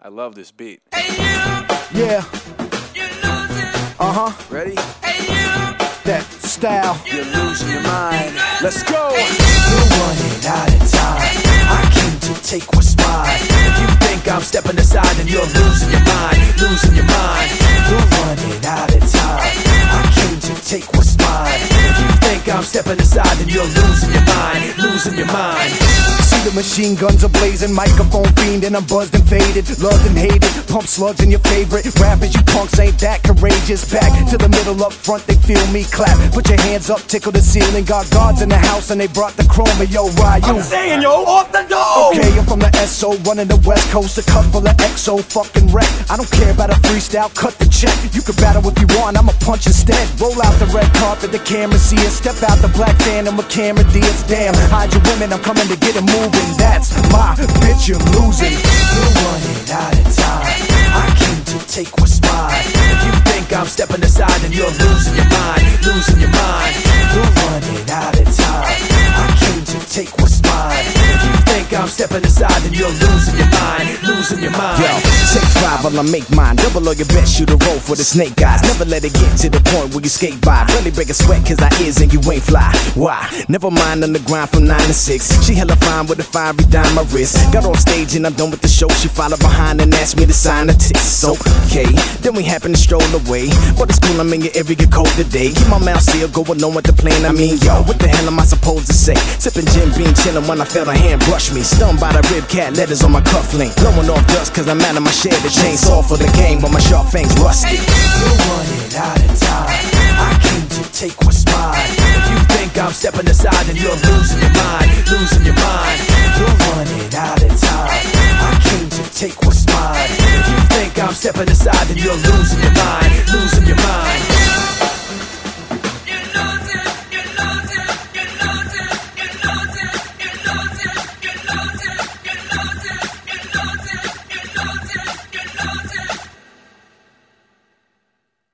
I love this beat. Hey you, Yeah, you're losing. Ready? Hey you, that style. You're losing your mind. Let's go. You're running out of time. I came to take what's mine. If you think I'm stepping aside, then you're losing your mind. Losing your mind. You're running out of time. I came to take what's mine. If you think I'm stepping aside, then you're losing your mind. Losing your mind. See the machine guns are blazing, microphone fiend, and I'm buzzed and faded, loved and hated. Pump slugs in your favorite rappers. You punks ain't that courageous. Back to the middle up front, they feel me clap. Put your hands up, tickle the ceiling. Got guards in the house and they brought the chrome. Yo, why you? I'm saying, yo, off the door. Okay, I'm from the SO, running the West Coast, a cup full of XO, fucking wreck. I don't care about a freestyle, cut the check. You can battle if you want, I'ma punch instead. Roll out the red carpet, the camera see us. Step out the black phantom with camera Diaz. Damn, hide your women, I'm coming to get it moving. That's my bitch, you're losing. You're running out of time. I came to take what's mine. If you think I'm stepping aside, then you're losing your mind. Losing your mind. You're running out of time. I came to take what's mine. If you think I'm stepping aside, then you're losing your mind. Losing your mind. Yo, take 5 while I make mine. Double all your best, shoot a roll for the snake guys. Never let it get to the point where you skate by. Barely break a sweat cause I is and you ain't fly. Why? Never mind on the grind from 9 to 6. She hella fine with a fiery dime my wrist. Got off stage and I'm done with the show. She followed behind and asked me to sign a tick. So, okay, then we happen to stroll away. But it's cool, I'm in your area cold today. Keep my mouth sealed, going on with the plan. I mean, yo, what the hell am I supposed to say? Sipping Jim Beam, chillin' when I felt a hand brush me. Stunned by the rib cat letters on my cufflink. Blowing off dust cause I'm out of my share. The chainsaw for the game, but my sharp fangs rusty. You're running out of time. I came to take what's mine. If you think I'm stepping aside, then you're losing your mind. Losing your mind. You're running out of time. I came to take what's mine. If you think I'm stepping aside, then you're losing your mind. Losing your mind.